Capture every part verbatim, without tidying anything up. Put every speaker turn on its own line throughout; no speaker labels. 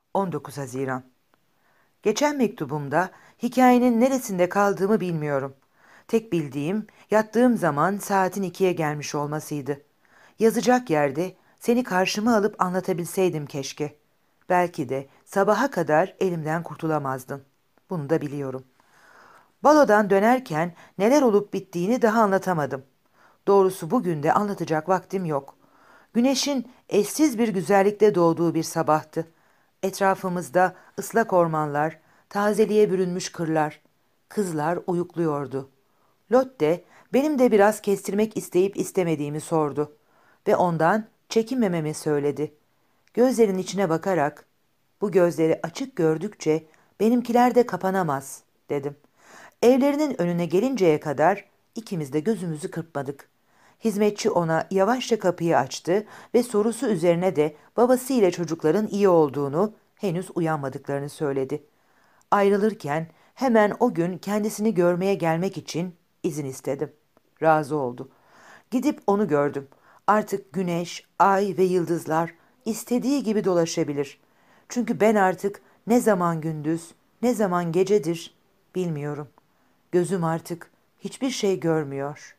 on dokuz Haziran. Geçen mektubumda hikayenin neresinde kaldığımı bilmiyorum. Tek bildiğim yattığım zaman saatin ikiye gelmiş olmasıydı. Yazacak yerde seni karşıma alıp anlatabilseydim keşke. Belki de sabaha kadar elimden kurtulamazdın. Bunu da biliyorum. Balodan dönerken neler olup bittiğini daha anlatamadım. Doğrusu bugün de anlatacak vaktim yok. Güneşin eşsiz bir güzellikte doğduğu bir sabahtı. Etrafımızda ıslak ormanlar, tazeliğe bürünmüş kırlar. Kızlar uyukluyordu. Lotte benim de biraz kestirmek isteyip istemediğimi sordu ve ondan çekinmememi söyledi. Gözlerin içine bakarak, "Bu gözleri açık gördükçe benimkiler de kapanamaz," dedim. Evlerinin önüne gelinceye kadar ikimiz de gözümüzü kırpmadık. Hizmetçi ona yavaşça kapıyı açtı ve sorusu üzerine de babası ile çocukların iyi olduğunu, henüz uyanmadıklarını söyledi. Ayrılırken hemen o gün kendisini görmeye gelmek için izin istedim. Razı oldu. Gidip onu gördüm. Artık güneş, ay ve yıldızlar istediği gibi dolaşabilir. Çünkü ben artık ne zaman gündüz, ne zaman gecedir bilmiyorum. Gözüm artık hiçbir şey görmüyor.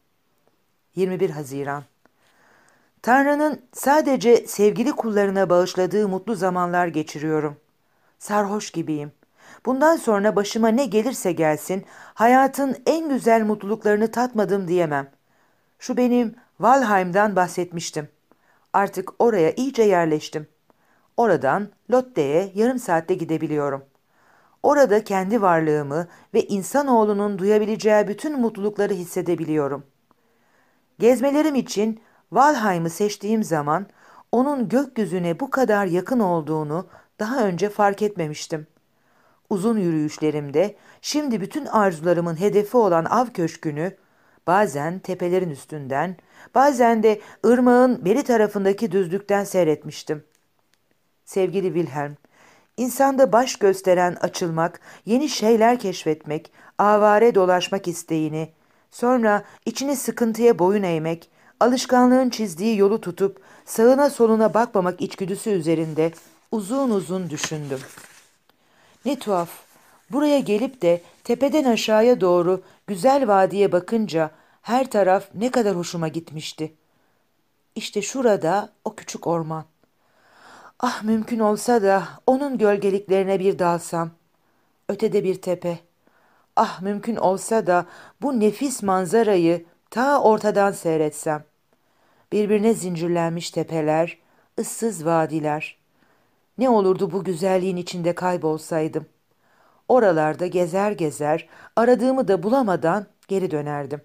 yirmi bir Haziran. Tanrı'nın sadece sevgili kullarına bağışladığı mutlu zamanlar geçiriyorum. Sarhoş gibiyim. Bundan sonra başıma ne gelirse gelsin, hayatın en güzel mutluluklarını tatmadım diyemem. Şu benim Valheim'dan bahsetmiştim. Artık oraya iyice yerleştim. Oradan Lotte'ye yarım saatte gidebiliyorum. Orada kendi varlığımı ve insanoğlunun duyabileceği bütün mutlulukları hissedebiliyorum. Gezmelerim için Valheim'ı seçtiğim zaman onun gökyüzüne bu kadar yakın olduğunu daha önce fark etmemiştim. Uzun yürüyüşlerimde şimdi bütün arzularımın hedefi olan av köşkünü bazen tepelerin üstünden, bazen de ırmağın beri tarafındaki düzlükten seyretmiştim. Sevgili Wilhelm, insanda baş gösteren açılmak, yeni şeyler keşfetmek, avare dolaşmak isteğini, sonra içini sıkıntıya boyun eğmek, alışkanlığın çizdiği yolu tutup sağına soluna bakmamak içgüdüsü üzerinde uzun uzun düşündüm. Ne tuhaf, buraya gelip de tepeden aşağıya doğru güzel vadiye bakınca her taraf ne kadar hoşuma gitmişti. İşte şurada o küçük orman. Ah, mümkün olsa da onun gölgeliklerine bir dalsam. Ötede bir tepe. Ah, mümkün olsa da bu nefis manzarayı ta ortadan seyretsem. Birbirine zincirlenmiş tepeler, ıssız vadiler. Ne olurdu bu güzelliğin içinde kaybolsaydım. Oralarda gezer gezer aradığımı da bulamadan geri dönerdim.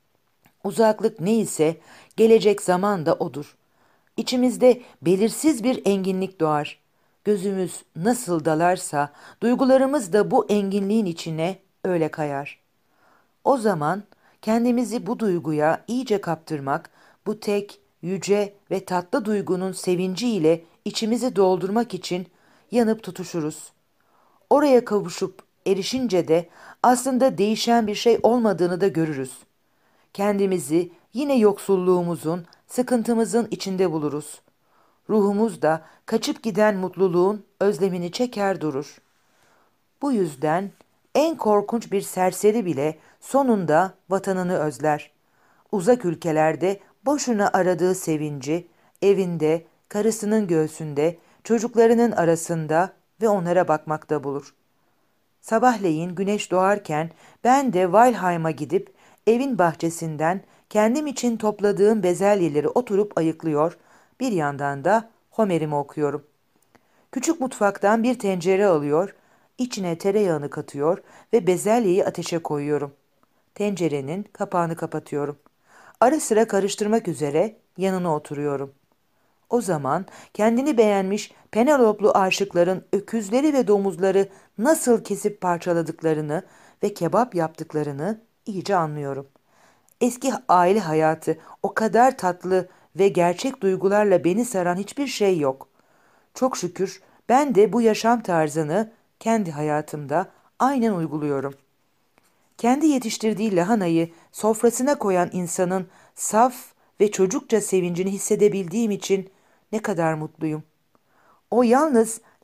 Uzaklık neyse gelecek zaman da odur. İçimizde belirsiz bir enginlik doğar. Gözümüz nasıl dalarsa duygularımız da bu enginliğin içine öyle kayar. O zaman kendimizi bu duyguya iyice kaptırmak, bu tek, yüce ve tatlı duygunun sevinciyle içimizi doldurmak için yanıp tutuşuruz. Oraya kavuşup erişince de aslında değişen bir şey olmadığını da görürüz. Kendimizi yine yoksulluğumuzun, sıkıntımızın içinde buluruz. Ruhumuz da kaçıp giden mutluluğun özlemini çeker durur. Bu yüzden en korkunç bir serseri bile sonunda vatanını özler. Uzak ülkelerde boşuna aradığı sevinci, evinde, karısının göğsünde, çocuklarının arasında ve onlara bakmakta bulur. Sabahleyin güneş doğarken ben de Valheim'a gidip evin bahçesinden kendim için topladığım bezelyeleri oturup ayıklıyor, bir yandan da Homer'imi okuyorum. Küçük mutfaktan bir tencere alıyor, içine tereyağını katıyor ve bezelyeyi ateşe koyuyorum. Tencerenin kapağını kapatıyorum. Ara sıra karıştırmak üzere yanına oturuyorum. O zaman kendini beğenmiş Peneloplu aşıkların öküzleri ve domuzları nasıl kesip parçaladıklarını ve kebap yaptıklarını iyice anlıyorum. Eski aile hayatı o kadar tatlı ve gerçek duygularla beni saran hiçbir şey yok. Çok şükür ben de bu yaşam tarzını kendi hayatımda aynen uyguluyorum. Kendi yetiştirdiği lahanayı sofrasına koyan insanın saf ve çocukça sevincini hissedebildiğim için ne kadar mutluyum. O yalnız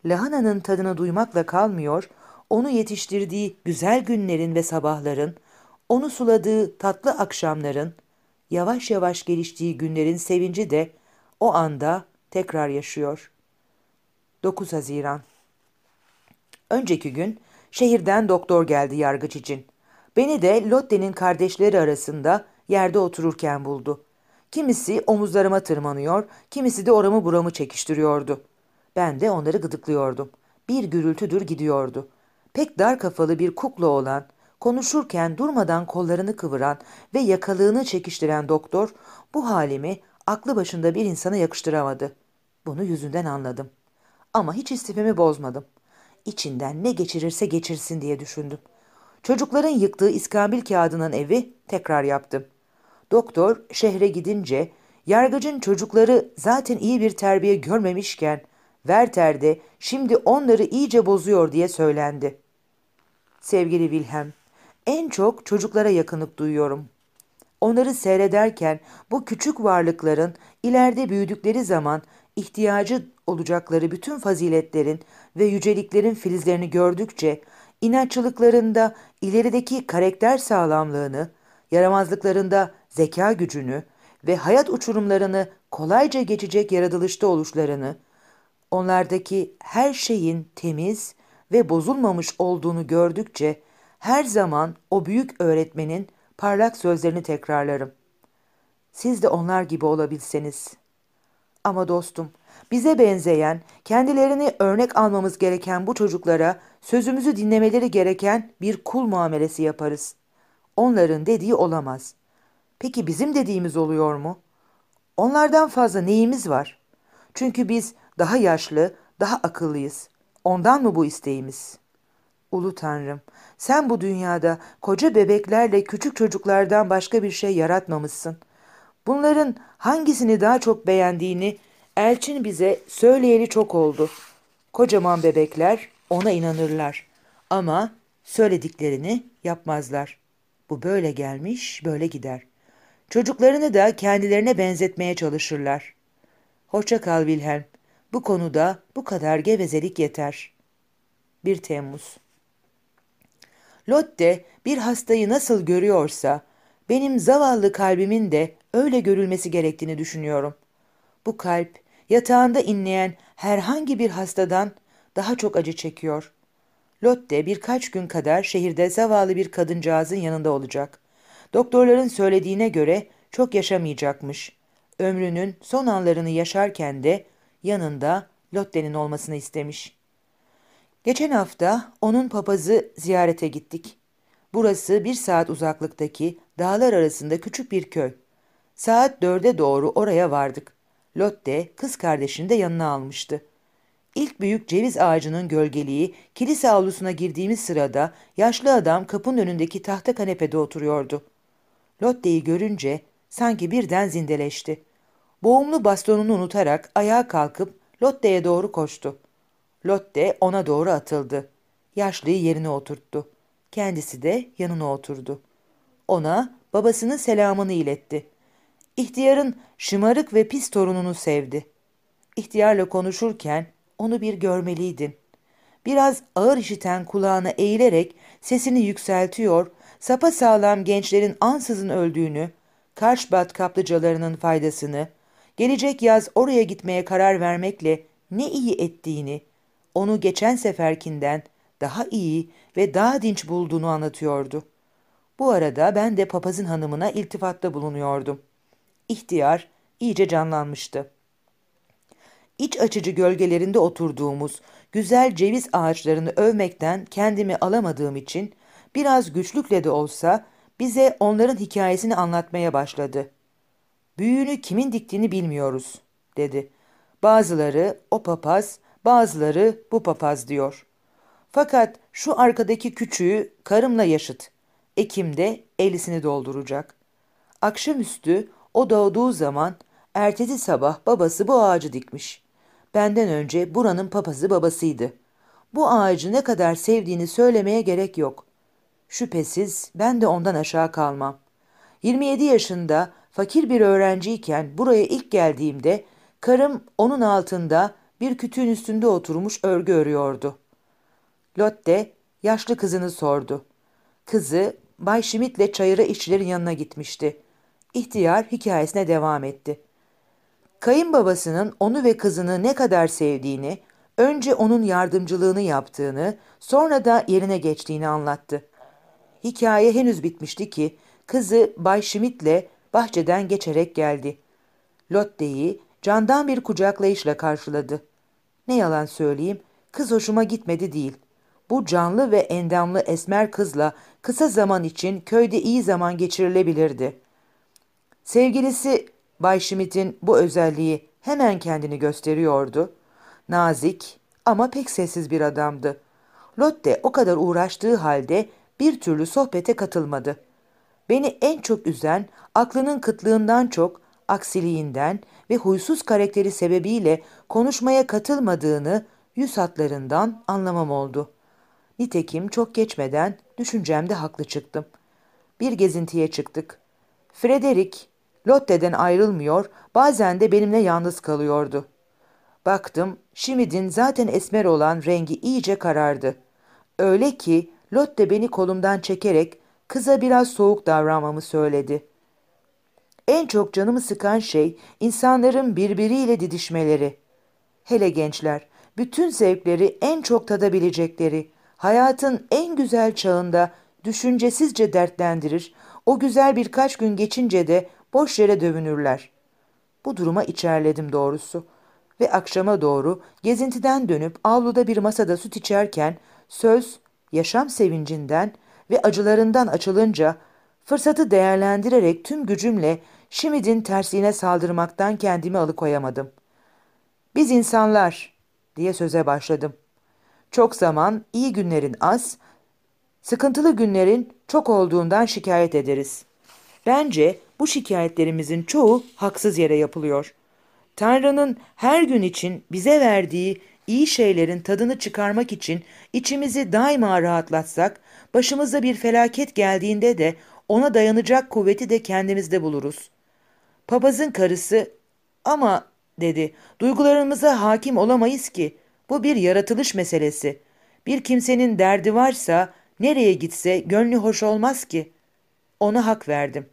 lahananın tadını duymakla kalmıyor, onu yetiştirdiği güzel günlerin ve sabahların, onu suladığı tatlı akşamların, yavaş yavaş geliştiği günlerin sevinci de o anda tekrar yaşıyor. dokuz Haziran. Önceki gün şehirden doktor geldi yargıç için. Beni de Lotte'nin kardeşleri arasında yerde otururken buldu. Kimisi omuzlarıma tırmanıyor, kimisi de oramı buramı çekiştiriyordu. Ben de onları gıdıklıyordum. Bir gürültüdür gidiyordu. Pek dar kafalı bir kukla olan, konuşurken durmadan kollarını kıvıran ve yakalığını çekiştiren doktor bu halimi aklı başında bir insana yakıştıramadı. Bunu yüzünden anladım. Ama hiç istifimi bozmadım. İçinden ne geçirirse geçirsin diye düşündüm. Çocukların yıktığı iskambil kağıdının evi tekrar yaptım. Doktor şehre gidince yargıcın çocukları zaten iyi bir terbiye görmemişken Werther de şimdi onları iyice bozuyor diye söylendi. Sevgili Wilhelm, en çok çocuklara yakınlık duyuyorum. Onları seyrederken bu küçük varlıkların ileride büyüdükleri zaman ihtiyacı olacakları bütün faziletlerin ve yüceliklerin filizlerini gördükçe inatçılıklarında ilerideki karakter sağlamlığını, yaramazlıklarında zeka gücünü ve hayat uçurumlarını kolayca geçecek yaratılışta oluşlarını, onlardaki her şeyin temiz ve bozulmamış olduğunu gördükçe her zaman o büyük öğretmenin parlak sözlerini tekrarlarım. Siz de onlar gibi olabilseniz. Ama dostum, bize benzeyen, kendilerini örnek almamız gereken bu çocuklara sözümüzü dinlemeleri gereken bir kul muamelesi yaparız. Onların dediği olamaz. Peki bizim dediğimiz oluyor mu? Onlardan fazla neyimiz var? Çünkü biz daha yaşlı, daha akıllıyız. Ondan mı bu isteğimiz? Ulu Tanrım, sen bu dünyada koca bebeklerle küçük çocuklardan başka bir şey yaratmamışsın. Bunların hangisini daha çok beğendiğini elçin bize söyleyeli çok oldu. Kocaman bebekler ona inanırlar ama söylediklerini yapmazlar. Bu böyle gelmiş, böyle gider. Çocuklarını da kendilerine benzetmeye çalışırlar. Hoşça kal Wilhelm. Bu konuda bu kadar gevezelik yeter. bir Temmuz. Lotte bir hastayı nasıl görüyorsa benim zavallı kalbimin de öyle görülmesi gerektiğini düşünüyorum. Bu kalp yatağında inleyen herhangi bir hastadan daha çok acı çekiyor. Lotte birkaç gün kadar şehirde zavallı bir kadıncağızın yanında olacak. Doktorların söylediğine göre çok yaşamayacakmış. Ömrünün son anlarını yaşarken de yanında Lotte'nin olmasını istemiş. Geçen hafta onun papazı ziyarete gittik. Burası bir saat uzaklıktaki dağlar arasında küçük bir köy. Saat dörde doğru oraya vardık. Lotte kız kardeşini de yanına almıştı. İlk büyük ceviz ağacının gölgeliği kilise avlusuna girdiğimiz sırada yaşlı adam kapının önündeki tahta kanepede oturuyordu. Lotte'yi görünce sanki birden zindeleşti. Boğumlu bastonunu unutarak ayağa kalkıp Lotte'ye doğru koştu. Lotte ona doğru atıldı. Yaşlıyı yerine oturttu. Kendisi de yanına oturdu. Ona babasının selamını iletti. İhtiyarın şımarık ve pis torununu sevdi. İhtiyarla konuşurken onu bir görmeliydin. Biraz ağır işiten kulağına eğilerek sesini yükseltiyor, sapasağlam gençlerin ansızın öldüğünü, Karşbat kaplıcalarının faydasını, gelecek yaz oraya gitmeye karar vermekle ne iyi ettiğini, onu geçen seferkinden daha iyi ve daha dinç bulduğunu anlatıyordu. Bu arada ben de papazın hanımına iltifatta bulunuyordum. İhtiyar iyice canlanmıştı. İç açıcı gölgelerinde oturduğumuz güzel ceviz ağaçlarını övmekten kendimi alamadığım için biraz güçlükle de olsa bize onların hikayesini anlatmaya başladı. Büyüğünü kimin diktiğini bilmiyoruz, dedi. Bazıları o papaz, bazıları bu papaz diyor. Fakat şu arkadaki küçüğü karımla yaşıt. Ekim'de ellisini dolduracak. Akşamüstü o doğduğu zaman ertesi sabah babası bu ağacı dikmiş. Benden önce buranın papazı babasıydı. Bu ağacı ne kadar sevdiğini söylemeye gerek yok. Şüphesiz ben de ondan aşağı kalmam. yirmi yedi yaşında fakir bir öğrenciyken buraya ilk geldiğimde karım onun altında bir kütüğün üstünde oturmuş örgü örüyordu. Lotte yaşlı kızını sordu. Kızı Bay Schmidt'le çayıra işçilerin yanına gitmişti. İhtiyar hikayesine devam etti. Kayınbabasının onu ve kızını ne kadar sevdiğini, önce onun yardımcılığını yaptığını, sonra da yerine geçtiğini anlattı. Hikaye henüz bitmişti ki kızı Bay Schmidt'le bahçeden geçerek geldi. Lotte'yi candan bir kucaklayışla karşıladı. Ne yalan söyleyeyim, kız hoşuma gitmedi değil. Bu canlı ve endamlı esmer kızla kısa zaman için köyde iyi zaman geçirilebilirdi. Sevgilisi Bay Schmidt'in bu özelliği hemen kendini gösteriyordu. Nazik ama pek sessiz bir adamdı. Lotte o kadar uğraştığı halde bir türlü sohbete katılmadı. Beni en çok üzen aklının kıtlığından çok aksiliğinden ve huysuz karakteri sebebiyle konuşmaya katılmadığını yüz hatlarından anlamam oldu. Nitekim çok geçmeden düşüncemde haklı çıktım. Bir gezintiye çıktık. Frederick, Lotte'den ayrılmıyor, bazen de benimle yalnız kalıyordu. Baktım, Schmidt'in zaten esmer olan rengi iyice karardı. Öyle ki Lotte beni kolumdan çekerek kıza biraz soğuk davranmamı söyledi. En çok canımı sıkan şey insanların birbiriyle didişmeleri. Hele gençler, bütün zevkleri en çok tadabilecekleri, hayatın en güzel çağında düşüncesizce dertlendirir, o güzel birkaç gün geçince de boş yere dövünürler. Bu duruma içerledim doğrusu. Ve akşama doğru gezintiden dönüp avluda bir masada süt içerken söz, yaşam sevincinden ve acılarından açılınca fırsatı değerlendirerek tüm gücümle Schmidt'in tersliğine saldırmaktan kendimi alıkoyamadım. Biz insanlar diye söze başladım. Çok zaman iyi günlerin az, sıkıntılı günlerin çok olduğundan şikayet ederiz. Bence bu şikayetlerimizin çoğu haksız yere yapılıyor. Tanrı'nın her gün için bize verdiği iyi şeylerin tadını çıkarmak için içimizi daima rahatlatsak, başımıza bir felaket geldiğinde de ona dayanacak kuvveti de kendimizde buluruz. Papazın karısı, ama dedi, duygularımıza hakim olamayız ki. Bu bir yaratılış meselesi. Bir kimsenin derdi varsa nereye gitse gönlü hoş olmaz ki. Ona hak verdim.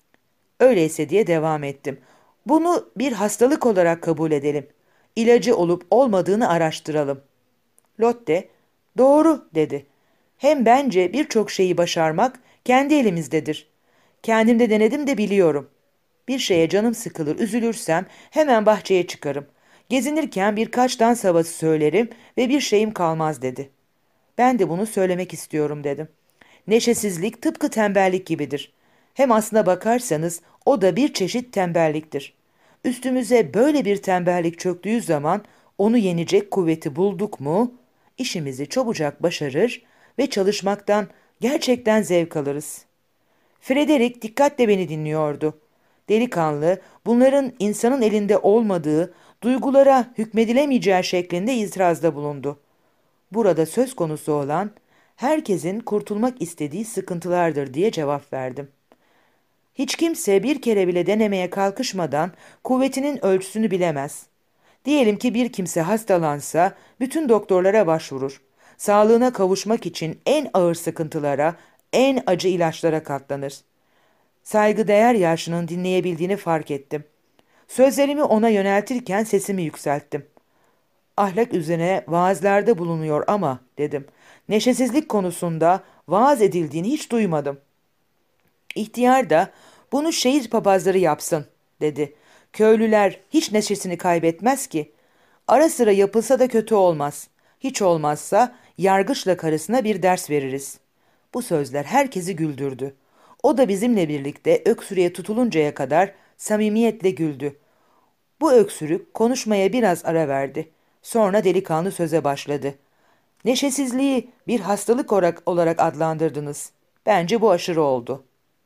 Öyleyse diye devam ettim. Bunu bir hastalık olarak kabul edelim. İlacı olup olmadığını araştıralım. Lotte, doğru dedi. Hem bence birçok şeyi başarmak kendi elimizdedir. Kendimde denedim de biliyorum. Bir şeye canım sıkılır, üzülürsem hemen bahçeye çıkarım. Gezinirken birkaç dans havası söylerim ve bir şeyim kalmaz dedi. Ben de bunu söylemek istiyorum dedim. Neşesizlik tıpkı tembellik gibidir. Hem aslına bakarsanız o da bir çeşit tembelliktir. Üstümüze böyle bir tembellik çöktüğü zaman onu yenecek kuvveti bulduk mu, işimizi çabucak başarır ve çalışmaktan gerçekten zevk alırız. Frederick dikkatle beni dinliyordu. Delikanlı, bunların insanın elinde olmadığı, duygulara hükmedilemeyeceği şeklinde itirazda bulundu. Burada söz konusu olan, herkesin kurtulmak istediği sıkıntılardır diye cevap verdim. Hiç kimse bir kere bile denemeye kalkışmadan kuvvetinin ölçüsünü bilemez. Diyelim ki bir kimse hastalansa bütün doktorlara başvurur. Sağlığına kavuşmak için en ağır sıkıntılara, en acı ilaçlara katlanır. Saygıdeğer yaşlının dinleyebildiğini fark ettim. Sözlerimi ona yöneltirken sesimi yükselttim. Ahlak üzerine vaazlarda bulunuyor ama dedim. Neşesizlik konusunda vaaz edildiğini hiç duymadım. İhtiyar da bunu şehir papazları yapsın dedi. Köylüler hiç neşesini kaybetmez ki. Ara sıra yapılsa da kötü olmaz. Hiç olmazsa yargıçla karısına bir ders veririz. Bu sözler herkesi güldürdü. O da bizimle birlikte öksürüğe tutuluncaya kadar samimiyetle güldü. Bu öksürük konuşmaya biraz ara verdi. Sonra delikanlı söze başladı. Neşesizliği bir hastalık olarak, olarak adlandırdınız. Bence bu aşırı oldu.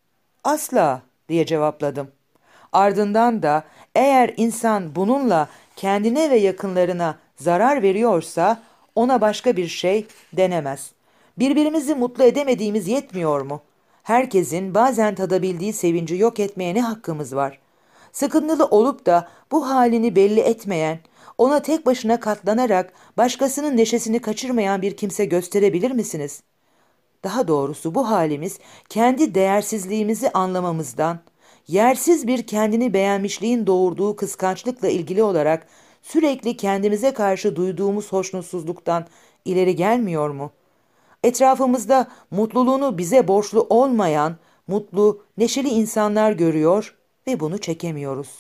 Asla diye cevapladım. Ardından da eğer insan bununla kendine ve yakınlarına zarar veriyorsa ona başka bir şey denemez. Birbirimizi mutlu edemediğimiz yetmiyor mu? Herkesin bazen tadabildiği sevinci yok etmeye ne hakkımız var? Sıkıntılı olup da bu halini belli etmeyen, ona tek başına katlanarak başkasının neşesini kaçırmayan bir kimse gösterebilir misiniz? Daha doğrusu bu halimiz kendi değersizliğimizi anlamamızdan, yersiz bir kendini beğenmişliğin doğurduğu kıskançlıkla ilgili olarak sürekli kendimize karşı duyduğumuz hoşnutsuzluktan ileri gelmiyor mu? Etrafımızda mutluluğunu bize borçlu olmayan, mutlu, neşeli insanlar görüyor ve bunu çekemiyoruz.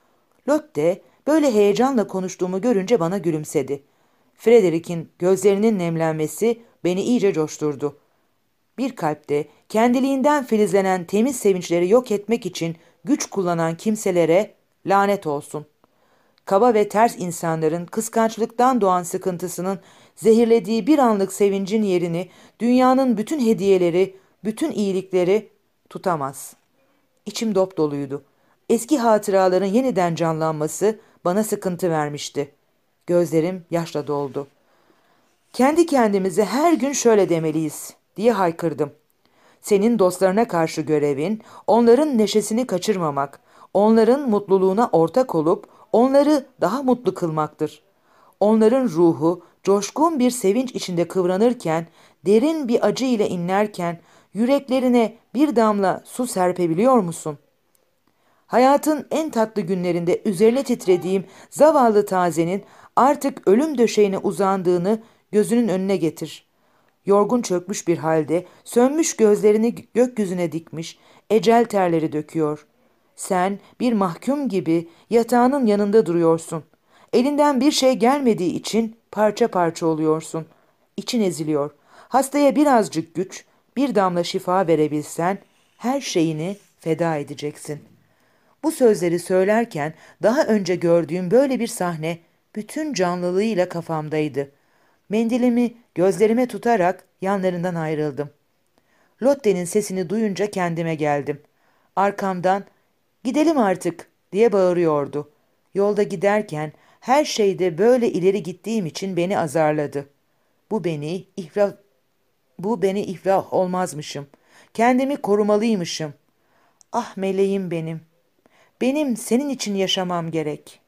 Lotte böyle heyecanla konuştuğumu görünce bana gülümsedi. Frederick'in gözlerinin nemlenmesi beni iyice coşturdu. Bir kalpte kendiliğinden filizlenen temiz sevinçleri yok etmek için güç kullanan kimselere lanet olsun. Kaba ve ters insanların kıskançlıktan doğan sıkıntısının zehirlediği bir anlık sevincin yerini dünyanın bütün hediyeleri, bütün iyilikleri tutamaz. İçim dop doluydu. Eski hatıraların yeniden canlanması bana sıkıntı vermişti. Gözlerim yaşla doldu. Kendi kendimize her gün şöyle demeliyiz diye haykırdım. Senin dostlarına karşı görevin, onların neşesini kaçırmamak, onların mutluluğuna ortak olup onları daha mutlu kılmaktır. Onların ruhu coşkun bir sevinç içinde kıvranırken, derin bir acı ile inlerken yüreklerine bir damla su serpebiliyor musun? Hayatın en tatlı günlerinde üzerine titrediğim zavallı tazenin artık ölüm döşeğine uzandığını gözünün önüne getir. Yorgun çökmüş bir halde sönmüş gözlerini gökyüzüne dikmiş, ecel terleri döküyor. Sen bir mahkum gibi yatağının yanında duruyorsun. Elinden bir şey gelmediği için parça parça oluyorsun. İçin eziliyor. Hastaya birazcık güç, bir damla şifa verebilsen her şeyini feda edeceksin. Bu sözleri söylerken daha önce gördüğüm böyle bir sahne bütün canlılığıyla kafamdaydı. Mendilimi gözlerime tutarak yanlarından ayrıldım. Lotte'nin sesini duyunca kendime geldim. Arkamdan "Gidelim artık" diye bağırıyordu. Yolda giderken her şeyde böyle ileri gittiğim için beni azarladı. Bu beni iflah bu beni iflah olmazmışım. Kendimi korumalıymışım. Ah meleğim benim. Benim senin için yaşamam gerek.